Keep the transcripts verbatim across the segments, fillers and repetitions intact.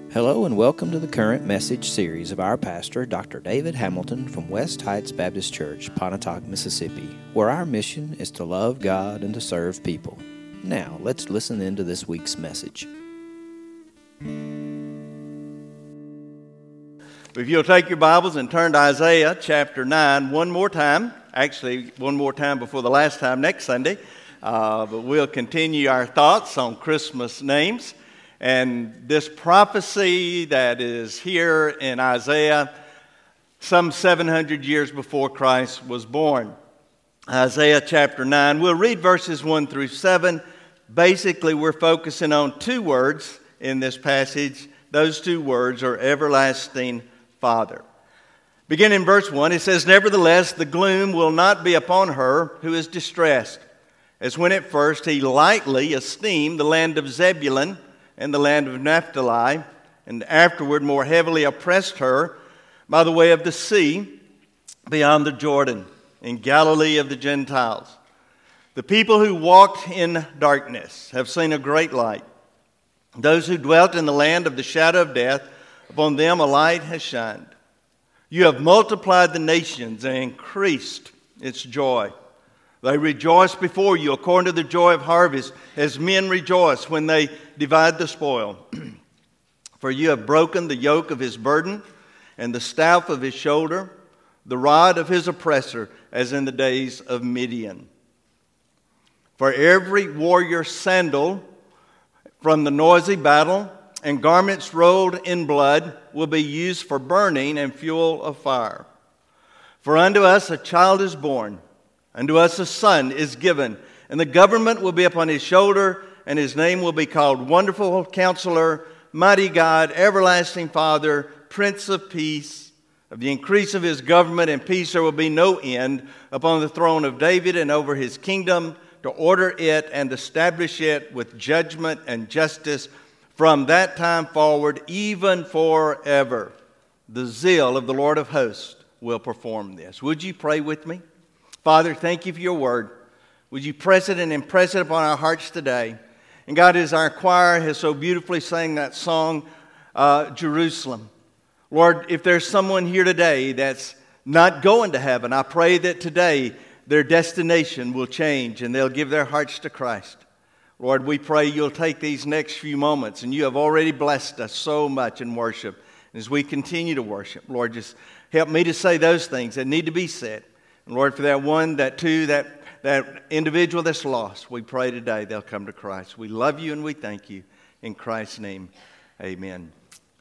Hello and welcome to the current message series of our pastor, Doctor David Hamilton from West Heights Baptist Church, Pontotoc, Mississippi, where our mission is to love God and to serve people. Now, let's listen into this week's message. If you'll take your Bibles and turn to Isaiah chapter nine one more time, actually one more time before the last time next Sunday, uh, but we'll continue our thoughts on Christmas names. And this prophecy that is here in Isaiah some seven hundred years before Christ was born. Isaiah chapter nine, we'll read verses one through seven. Basically, we're focusing on two words in this passage. Those two words are everlasting Father. Beginning in verse one, it says, "Nevertheless, the gloom will not be upon her who is distressed, as when at first he lightly esteemed the land of Zebulun and the land of Naphtali, and afterward more heavily oppressed her by the way of the sea beyond the Jordan, in Galilee of the Gentiles. The people who walked in darkness have seen a great light. Those who dwelt in the land of the shadow of death, upon them a light has shined. You have multiplied the nations and increased its joy. They rejoice before you according to the joy of harvest, as men rejoice when they divide the spoil. For you have broken the yoke of his burden and the staff of his shoulder, the rod of his oppressor, as in the days of Midian. For every warrior's sandal from the noisy battle and garments rolled in blood will be used for burning and fuel of fire. For unto us a child is born, unto us a son is given, and the government will be upon his shoulder, and his name will be called Wonderful Counselor, Mighty God, Everlasting Father, Prince of Peace. Of the increase of his government and peace there will be no end upon the throne of David and over his kingdom, to order it and establish it with judgment and justice from that time forward, even forever. The zeal of the Lord of hosts will perform this." Would you pray with me? Father, thank you for your word. Would you press it and impress it upon our hearts today? And God, as our choir has so beautifully sang that song, uh, Jerusalem. Lord, if there's someone here today that's not going to heaven, I pray that today their destination will change and they'll give their hearts to Christ. Lord, we pray you'll take these next few moments, and you have already blessed us so much in worship. And as we continue to worship, Lord, just help me to say those things that need to be said. And Lord, for that one, that two, that, that individual that's lost, we pray today they'll come to Christ. We love you and we thank you. In Christ's name, amen.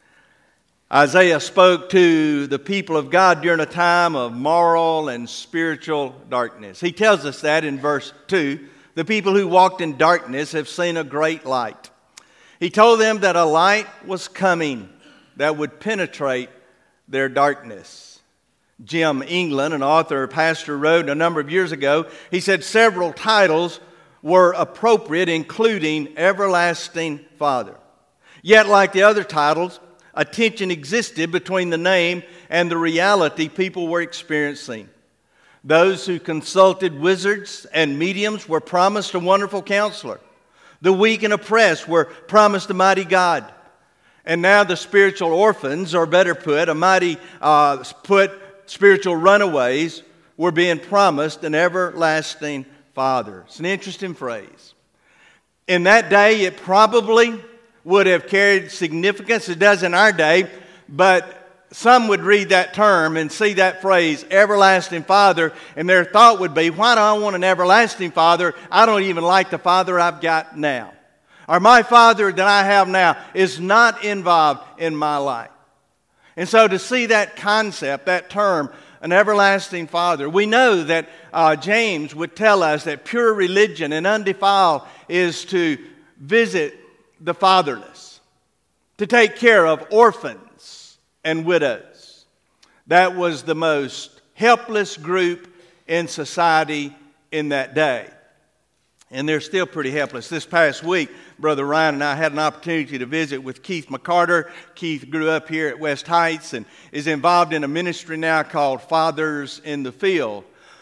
Isaiah spoke to the people of God during a time of moral and spiritual darkness. He tells us that in verse two. The people who walked in darkness have seen a great light. He told them that a light was coming that would penetrate their darkness. Jim England, an author, pastor, wrote a number of years ago, he said several titles were appropriate, including Everlasting Father. Yet, like the other titles, a tension existed between the name and the reality people were experiencing. Those who consulted wizards and mediums were promised a wonderful counselor. The weak and oppressed were promised a mighty God. And now the spiritual orphans, or better put, a mighty uh, put spiritual runaways, were being promised an everlasting Father. It's an interesting phrase. In that day, it probably would have carried significance. It does in our day, but some would read that term and see that phrase, everlasting Father, and their thought would be, why do I want an everlasting Father? I don't even like the Father I've got now. Or my Father that I have now is not involved in my life. And so to see that concept, that term, an everlasting Father, we know that uh, James would tell us that pure religion and undefiled is to visit the fatherless, to take care of orphans and widows. That was the most helpless group in society in that day. And they're still pretty helpless. This past week, Brother Ryan and I had an opportunity to visit with Keith McCarter. Keith grew up here at West Heights and is involved in a ministry now called Fathers in the Field.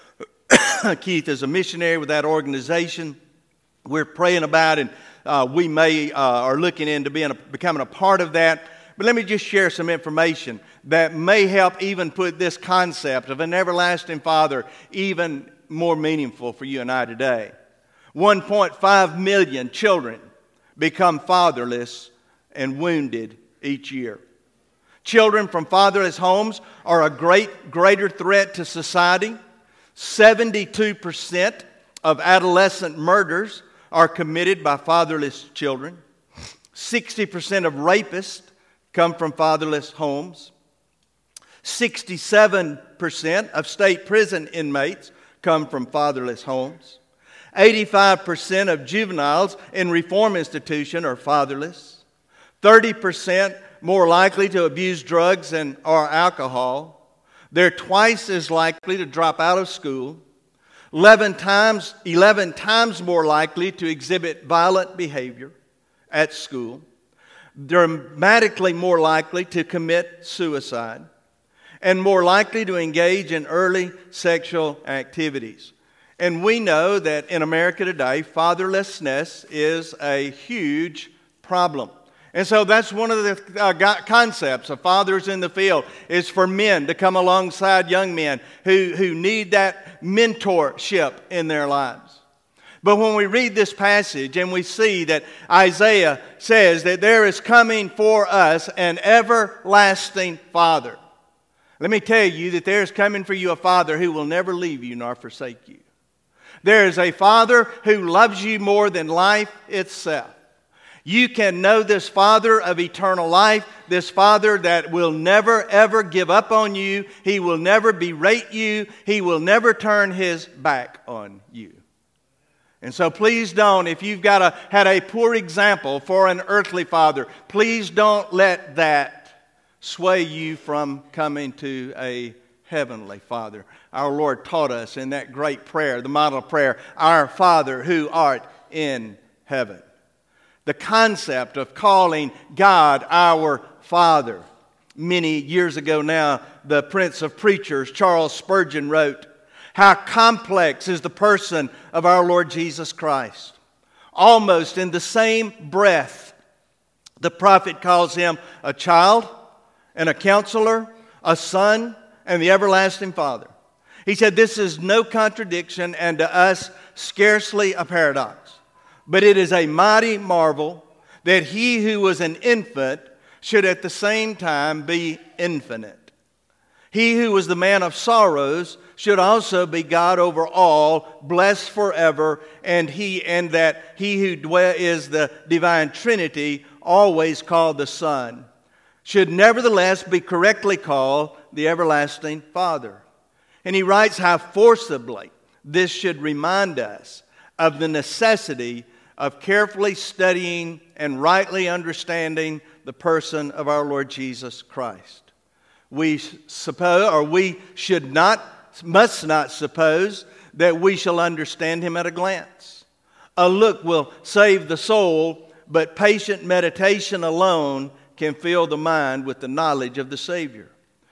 Keith is a missionary with that organization. We're praying about, and uh, we may uh, are looking into being a, becoming a part of that. But let me just share some information that may help even put this concept of an everlasting Father even more meaningful for you and I today. one point five million children become fatherless and wounded each year. Children from fatherless homes are a great, greater threat to society. seventy-two percent of adolescent murders are committed by fatherless children. sixty percent of rapists come from fatherless homes. sixty-seven percent of state prison inmates come from fatherless homes. eighty-five percent of juveniles in reform institutions are fatherless. thirty percent more likely to abuse drugs and or alcohol. They're twice as likely to drop out of school. eleven times, eleven times more likely to exhibit violent behavior at school. Dramatically more likely to commit suicide. And more likely to engage in early sexual activities. And we know that in America today, fatherlessness is a huge problem. And so that's one of the uh, concepts of Fathers in the Field, is for men to come alongside young men who, who need that mentorship in their lives. But when we read this passage and we see that Isaiah says that there is coming for us an everlasting Father, let me tell you that there is coming for you a Father who will never leave you nor forsake you. There is a Father who loves you more than life itself. You can know this Father of eternal life, this Father that will never ever give up on you. He will never berate you. He will never turn His back on you. And so please don't, if you've got a, had a poor example for an earthly father, please don't let that sway you from coming to a heavenly Father. Our Lord taught us in that great prayer, the model prayer, Our Father who art in heaven. The concept of calling God our Father. Many years ago now, the Prince of Preachers, Charles Spurgeon, wrote, "How complex is the person of our Lord Jesus Christ. Almost in the same breath, the prophet calls Him a child and a counselor, a son, and the everlasting Father." He said this is no contradiction and to us scarcely a paradox. But it is a mighty marvel that He who was an infant should at the same time be infinite. He who was the man of sorrows should also be God over all, blessed forever, and he and that He who dwell is the divine Trinity, always called the Son, should nevertheless be correctly called the everlasting Father. And he writes how forcibly this should remind us of the necessity of carefully studying and rightly understanding the person of our Lord Jesus Christ. We suppose, or we should not, must not suppose that we shall understand Him at a glance. A look will save the soul, but patient meditation alone can fill the mind with the knowledge of the Savior.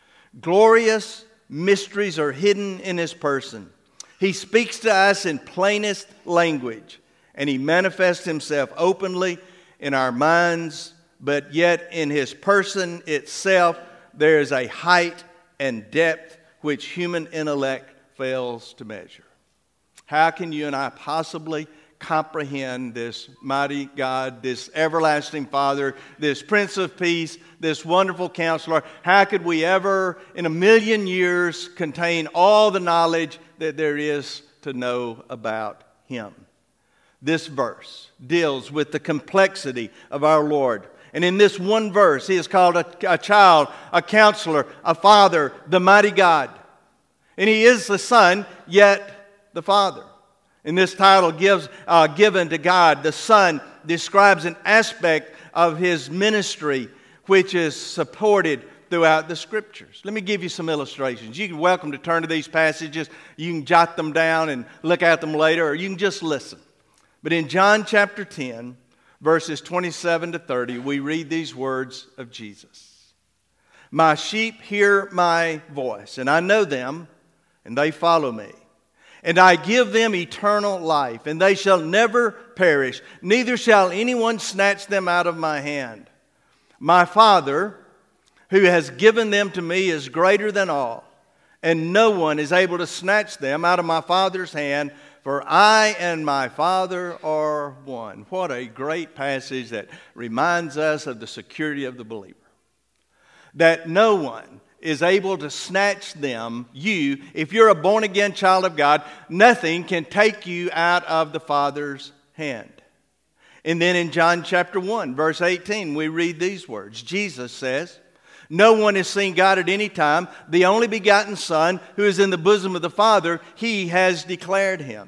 Glorious mysteries are hidden in His person. He speaks to us in plainest language, and He manifests Himself openly in our minds, but yet in His person itself there is a height and depth which human intellect fails to measure. How can you and I possibly comprehend this mighty God, this everlasting Father, this Prince of Peace, this wonderful Counselor? How could we ever in a million years contain all the knowledge that there is to know about Him? This verse deals with the complexity of our Lord. And in this one verse, He is called a, a child, a counselor, a father, the mighty God. And He is the Son, yet the Father. And this title gives uh, given to God, the Son, describes an aspect of His ministry which is supported throughout the Scriptures. Let me give you some illustrations. You're welcome to turn to these passages. You can jot them down and look at them later, or you can just listen. But in John chapter ten, verses twenty-seven to thirty, we read these words of Jesus. "My sheep hear my voice, and I know them, and they follow me. And I give them eternal life, and they shall never perish, neither shall anyone snatch them out of my hand. My Father, who has given them to me, is greater than all, and no one is able to snatch them out of my Father's hand, for I and my Father are one. What a great passage that reminds us of the security of the believer. That no one is able to snatch them, you, if you're a born-again child of God, nothing can take you out of the Father's hand. And then in John chapter one, verse eighteen, we read these words. Jesus says, no one has seen God at any time. The only begotten Son, who is in the bosom of the Father, He has declared Him.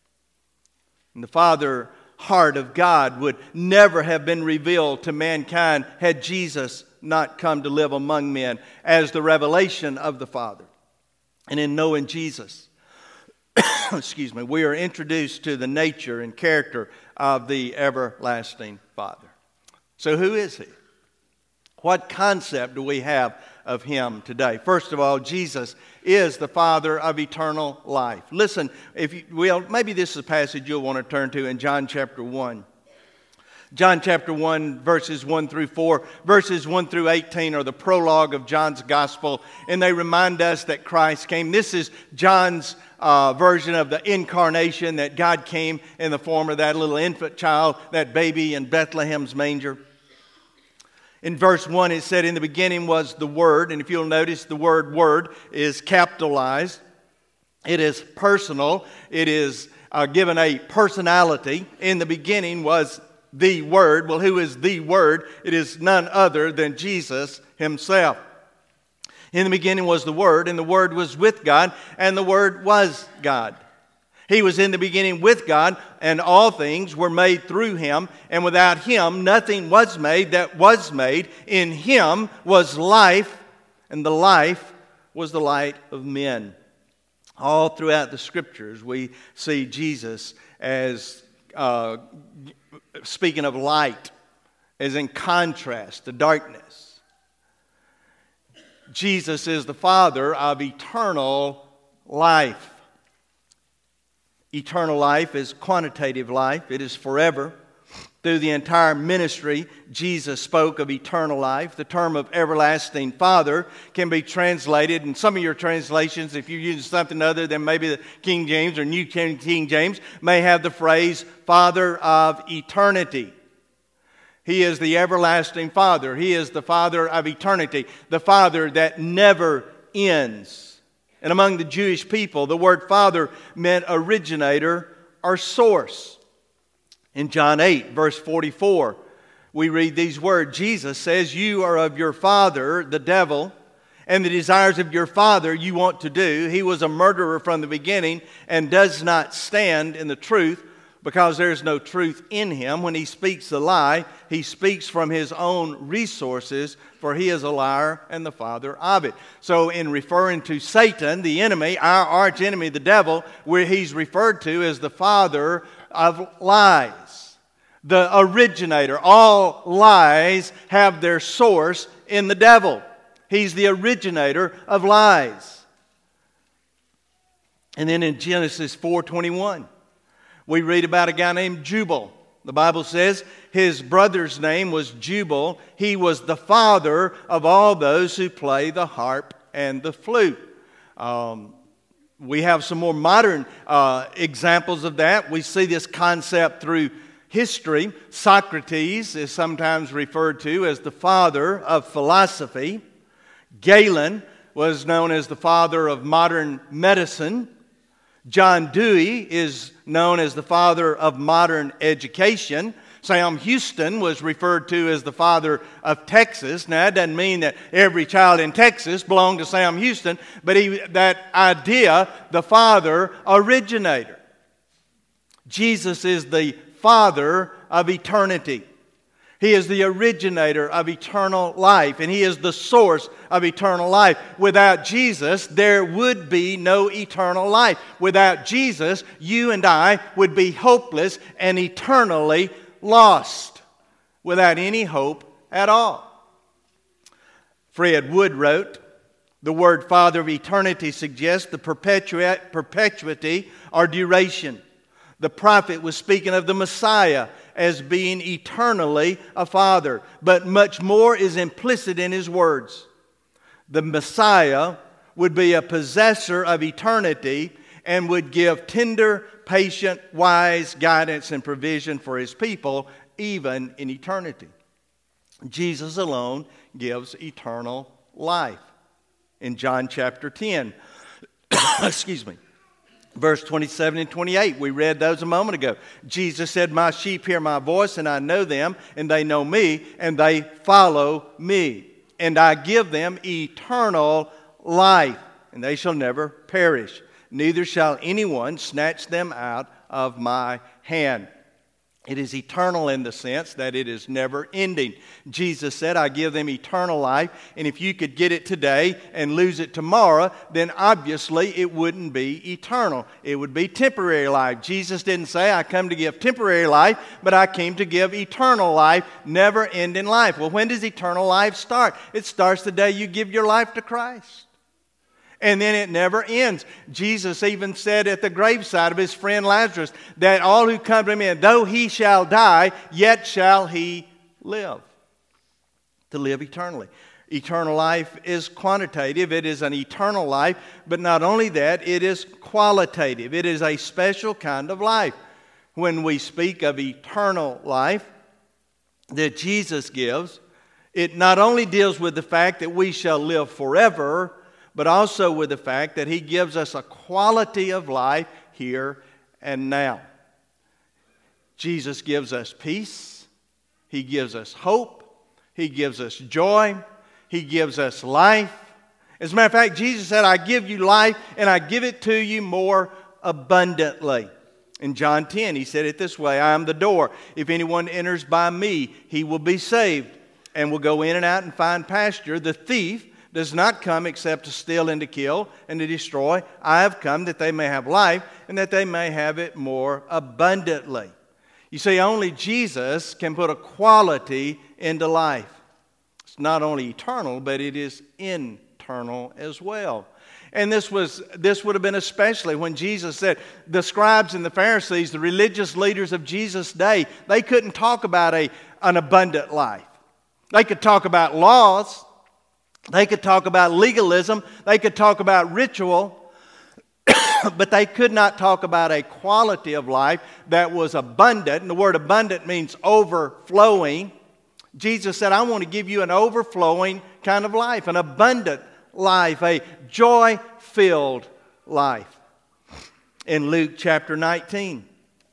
And the Father heart of God would never have been revealed to mankind had Jesus not come to live among men as the revelation of the Father. And in knowing Jesus, excuse me, we are introduced to the nature and character of the everlasting Father. So who is He? What concept do we have of Him today? First of all, Jesus is the Father of eternal life. Listen, if you will, maybe this is a passage you'll want to turn to in John chapter one. John chapter one, verses one through four. Verses one through eighteen are the prologue of John's gospel, and they remind us that Christ came. This is John's uh, version of the incarnation, that God came in the form of that little infant child, that baby in Bethlehem's manger. In verse one, it said, in the beginning was the Word. And if you'll notice, the word word is capitalized. It is personal. It is uh, given a personality. In the beginning was the Word. Well, who is the Word? It is none other than Jesus Himself. In the beginning was the Word, and the Word was with God, and the Word was God. He was in the beginning with God, and all things were made through Him, and without Him nothing was made that was made. In Him was life, and the life was the light of men. All throughout the Scriptures we see Jesus as uh, speaking of light, as in contrast to darkness. Jesus is the Father of eternal life. Eternal life is quantitative life. It is forever. Through the entire ministry, Jesus spoke of eternal life. The term of everlasting Father can be translated in some of your translations, if you're using something other than maybe the King James or New King James, may have the phrase Father of eternity. He is the everlasting Father. He is the Father of eternity, the Father that never ends. And among the Jewish people, the word Father meant originator or source. In John eight, verse forty-four, we read these words. Jesus says, you are of your father, the devil, and the desires of your father you want to do. He was a murderer from the beginning and does not stand in the truth, because there is no truth in him. When he speaks a lie, he speaks from his own resources, for he is a liar and the father of it. So in referring to Satan, the enemy, our arch enemy, the devil, where he's referred to as the father of lies, the originator. All lies have their source in the devil. He's the originator of lies. And then in Genesis four twenty-one, we read about a guy named Jubal. The Bible says his brother's name was Jubal. He was the father of all those who play the harp and the flute. Um, we have some more modern uh, examples of that. We see this concept through history. Socrates is sometimes referred to as the father of philosophy. Galen was known as the father of modern medicine. John Dewey is known as the father of modern education. Sam Houston was referred to as the father of Texas. Now, that doesn't mean that every child in Texas belonged to Sam Houston, but he, that idea, the father originator. Jesus is the Father of eternity. He is the originator of eternal life, and He is the source of eternal life. Without Jesus, there would be no eternal life. Without Jesus, you and I would be hopeless and eternally lost, without any hope at all. Fred Wood wrote, the word Father of eternity suggests the perpetua- perpetuity or duration. The prophet was speaking of the Messiah as being eternally a Father. But much more is implicit in His words. The Messiah would be a possessor of eternity and would give tender, patient, wise guidance and provision for His people, even in eternity. Jesus alone gives eternal life. In John chapter ten, excuse me, verse twenty-seven and twenty-eight, we read those a moment ago. Jesus said, "My sheep hear my voice, and I know them, and they know me, and they follow me. And I give them eternal life, and they shall never perish. Neither shall anyone snatch them out of my hand." It is eternal in the sense that it is never ending. Jesus said, "I give them eternal life," and if you could get it today and lose it tomorrow, then obviously it wouldn't be eternal. It would be temporary life. Jesus didn't say, "I come to give temporary life," but "I came to give eternal life, never-ending life." Well, when does eternal life start? It starts the day you give your life to Christ. And then it never ends. Jesus even said at the graveside of His friend Lazarus that all who come to Him, though he shall die, yet shall he live. To live eternally. Eternal life is quantitative. It is an eternal life. But not only that, it is qualitative. It is a special kind of life. When we speak of eternal life that Jesus gives, it not only deals with the fact that we shall live forever, but also with the fact that He gives us a quality of life here and now. Jesus gives us peace. He gives us hope. He gives us joy. He gives us life. As a matter of fact, Jesus said, "I give you life, and I give it to you more abundantly." In John ten, He said it this way, "I am the door. If anyone enters by me, he will be saved, and will go in and out and find pasture. The thief does not come except to steal and to kill and to destroy. I have come that they may have life, and that they may have it more abundantly." You see, only Jesus can put a quality into life. It's not only eternal, but it is internal as well. And this was this would have been especially when Jesus said, the scribes and the Pharisees, the religious leaders of Jesus' day, they couldn't talk about a, an abundant life. They could talk about laws. They could talk about legalism. They could talk about ritual. But they could not talk about a quality of life that was abundant. And the word abundant means overflowing. Jesus said, "I want to give you an overflowing kind of life, an abundant life, a joy-filled life." In Luke chapter nineteen,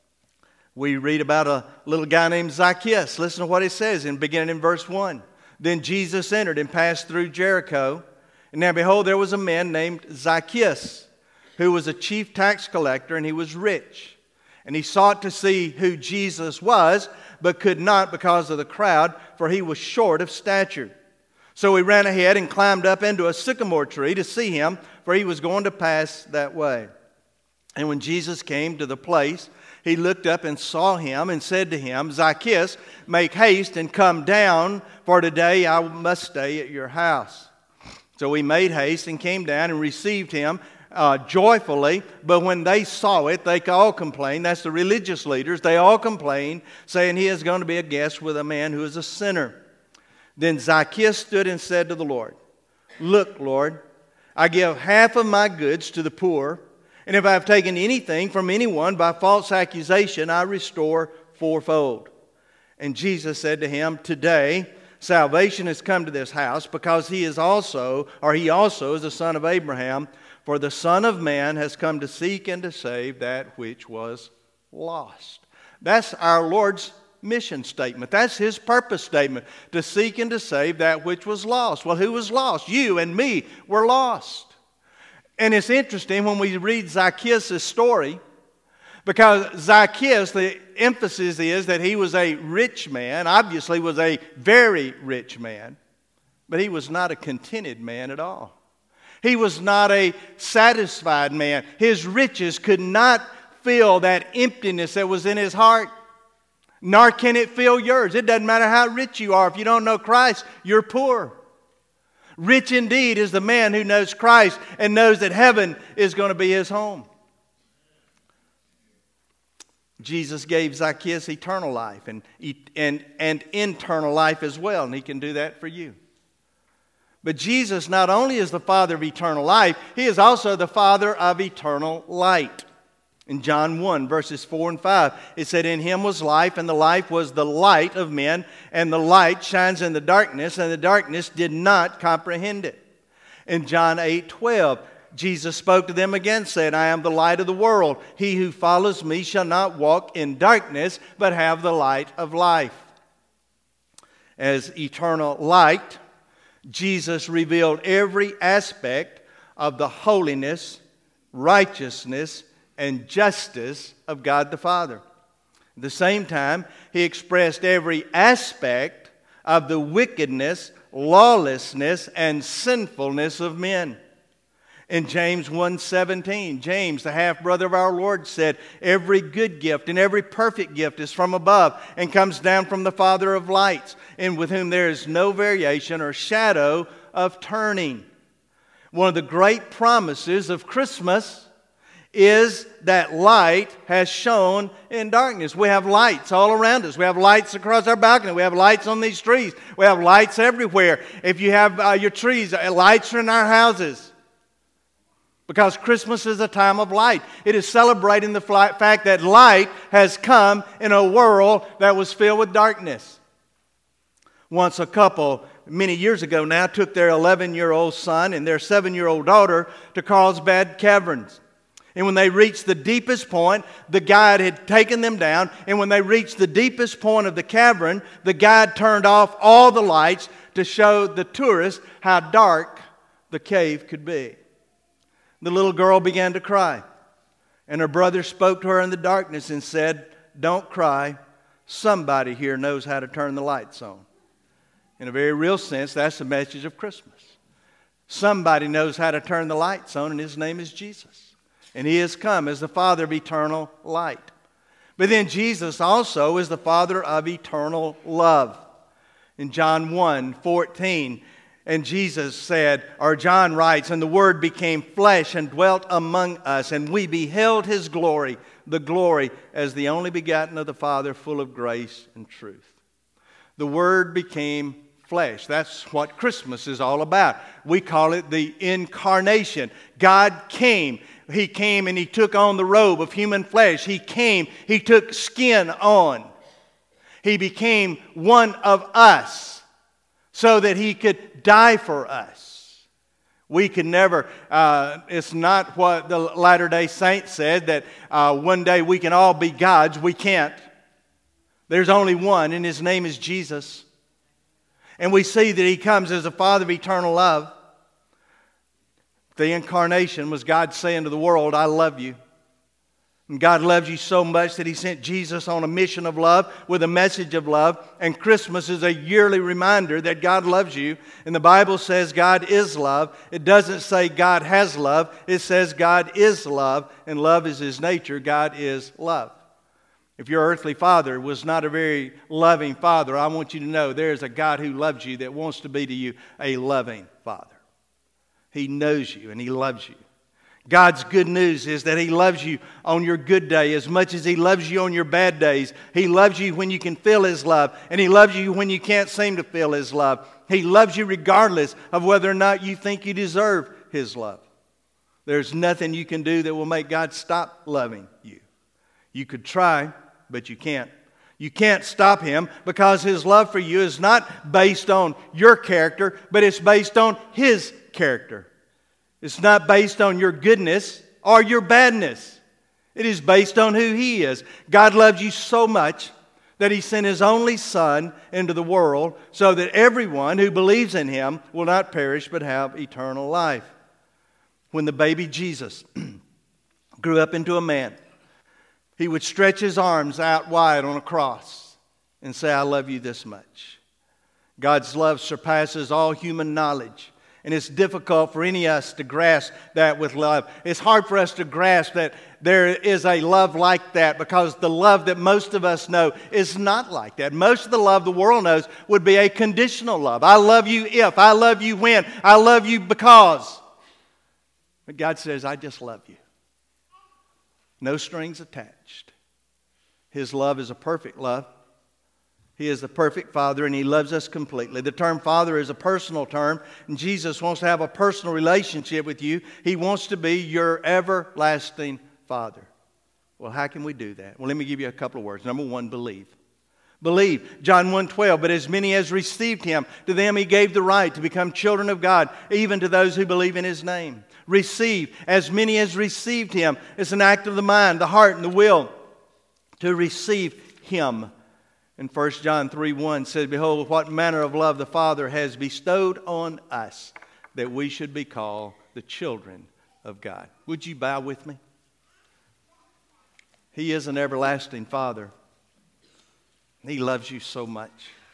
we read about a little guy named Zacchaeus. Listen to what it says, in beginning in verse one. "Then Jesus entered and passed through Jericho. And now behold, there was a man named Zacchaeus, who was a chief tax collector, and he was rich. And he sought to see who Jesus was, but could not because of the crowd, for he was short of stature. So he ran ahead and climbed up into a sycamore tree to see him, for he was going to pass that way. And when Jesus came to the place, he looked up and saw him and said to him, 'Zacchaeus, make haste and come down, for today I must stay at your house.' So he made haste and came down and received him uh, joyfully. But when they saw it, they all complained." That's the religious leaders. They all complained, saying, "He is going to be a guest with a man who is a sinner." Then Zacchaeus stood and said to the Lord, "Look, Lord, I give half of my goods to the poor, and if I have taken anything from anyone by false accusation, I restore fourfold." And Jesus said to him, "Today salvation has come to this house, because he is also, or he also is the son of Abraham. For the Son of Man has come to seek and to save that which was lost." That's our Lord's mission statement. That's His purpose statement, to seek and to save that which was lost. Well, who was lost? You and me were lost. And it's interesting when we read Zacchaeus' story, because Zacchaeus, the emphasis is that he was a rich man, obviously was a very rich man, but he was not a contented man at all. He was not a satisfied man. His riches could not fill that emptiness that was in his heart, nor can it fill yours. It doesn't matter how rich you are. If you don't know Christ, you're poor. Rich indeed is the man who knows Christ and knows that heaven is going to be his home. Jesus gave Zacchaeus eternal life and, and, and internal life as well, and He can do that for you. But Jesus not only is the Father of eternal life, He is also the Father of eternal light. In John one, verses four and five, it said, "In Him was life, and the life was the light of men, and the light shines in the darkness, and the darkness did not comprehend it." In John eight twelve, Jesus spoke to them again, saying, "I am the light of the world. He who follows me shall not walk in darkness, but have the light of life." As eternal light, Jesus revealed every aspect of the holiness, righteousness, and justice of God the Father. At the same time, He expressed every aspect of the wickedness, lawlessness, and sinfulness of men. In James one seventeen, James, the half-brother of our Lord, said, "Every good gift and every perfect gift is from above and comes down from the Father of lights, and with whom there is no variation or shadow of turning." One of the great promises of Christmas is that light has shone in darkness. We have lights all around us. We have lights across our balcony. We have lights on these trees. We have lights everywhere. If you have uh, your trees, uh, lights are in our houses. Because Christmas is a time of light. It is celebrating the fact that light has come in a world that was filled with darkness. Once a couple, many years ago now, took their eleven-year-old son and their seven-year-old daughter to Carlsbad Caverns. And when they reached the deepest point, the guide had taken them down. And when they reached the deepest point of the cavern, the guide turned off all the lights to show the tourists how dark the cave could be. The little girl began to cry, and her brother spoke to her in the darkness and said, "Don't cry. Somebody here knows how to turn the lights on." In a very real sense, that's the message of Christmas. Somebody knows how to turn the lights on, and His name is Jesus. And He has come as the Father of eternal light. But then Jesus also is the Father of eternal love. In John one fourteen, and Jesus said, or John writes, "And the Word became flesh and dwelt among us, and we beheld His glory, the glory as the only begotten of the Father, full of grace and truth." The Word became flesh. That's what Christmas is all about. We call it the incarnation. God came. He came and He took on the robe of human flesh. He came. He took skin on. He became one of us, so that He could die for us. We can never, uh, it's not what the Latter-day Saints said, that uh, one day we can all be gods. We can't. There's only one, and His name is Jesus. And we see that He comes as the Father of eternal love. The incarnation was God saying to the world, "I love you." And God loves you so much that He sent Jesus on a mission of love with a message of love. And Christmas is a yearly reminder that God loves you. And the Bible says God is love. It doesn't say God has love. It says God is love, and love is His nature. God is love. If your earthly father was not a very loving father, I want you to know there is a God who loves you that wants to be to you a loving Father. He knows you and He loves you. God's good news is that He loves you on your good day as much as He loves you on your bad days. He loves you when you can feel His love, and He loves you when you can't seem to feel His love. He loves you regardless of whether or not you think you deserve His love. There's nothing you can do that will make God stop loving you. You could try, but you can't. You can't stop Him because His love for you is not based on your character, but it's based on His character. It's not based on your goodness or your badness. It is based on who He is. God loves you so much that He sent His only Son into the world so that everyone who believes in Him will not perish but have eternal life. When the baby Jesus grew up into a man, He would stretch His arms out wide on a cross and say, "I love you this much." God's love surpasses all human knowledge. And it's difficult for any of us to grasp that with love. It's hard for us to grasp that there is a love like that, because the love that most of us know is not like that. Most of the love the world knows would be a conditional love. I love you if, I love you when, I love you because. But God says, "I just love you." No strings attached. His love is a perfect love. He is the perfect Father, and He loves us completely. The term Father is a personal term, and Jesus wants to have a personal relationship with you. He wants to be your everlasting Father. Well, how can we do that? Well, let me give you a couple of words. Number one, believe. Believe. John one twelve, but as many as received Him, to them He gave the right to become children of God, even to those who believe in His name. Receive. As many as received Him. It's an act of the mind, the heart, and the will to receive Him. And First John three one says, behold, what manner of love the Father has bestowed on us, that we should be called the children of God. Would you bow with me? He is an everlasting Father. He loves you so much.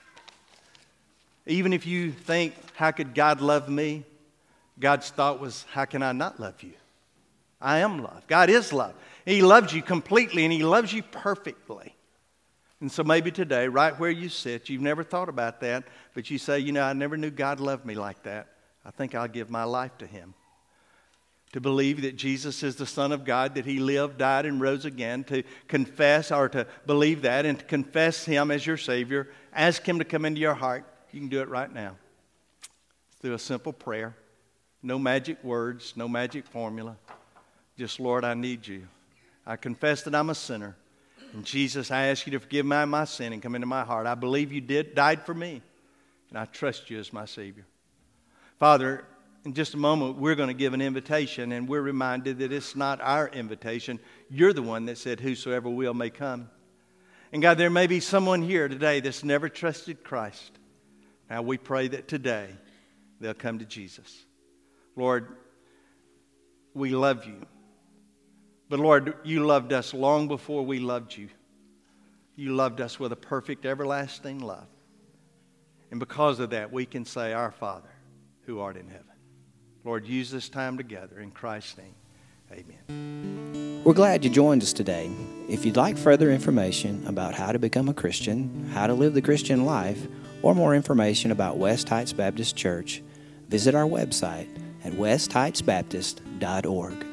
Even if you think, how could God love me? God's thought was, how can I not love you? I am love. God is love. He loves you completely, and He loves you perfectly. And so maybe today, right where you sit, you've never thought about that, but you say, you know, I never knew God loved me like that. I think I'll give my life to Him. To believe that Jesus is the Son of God, that He lived, died, and rose again, to confess or to believe that and to confess Him as your Savior, ask Him to come into your heart. You can do it right now. Through a simple prayer. No magic words, no magic formula. Just, Lord, I need You. I confess that I'm a sinner. And Jesus, I ask You to forgive me my sin and come into my heart. I believe You did, died for me, and I trust You as my Savior. Father, in just a moment, we're going to give an invitation, and we're reminded that it's not our invitation. You're the one that said, whosoever will may come. And God, there may be someone here today that's never trusted Christ. Now we pray that today they'll come to Jesus. Lord, we love You. But Lord, You loved us long before we loved You. You loved us with a perfect, everlasting love. And because of that, we can say, Our Father, who art in heaven. Lord, use this time together. In Christ's name, amen. We're glad you joined us today. If you'd like further information about how to become a Christian, how to live the Christian life, or more information about West Heights Baptist Church, visit our website at west heights baptist dot org.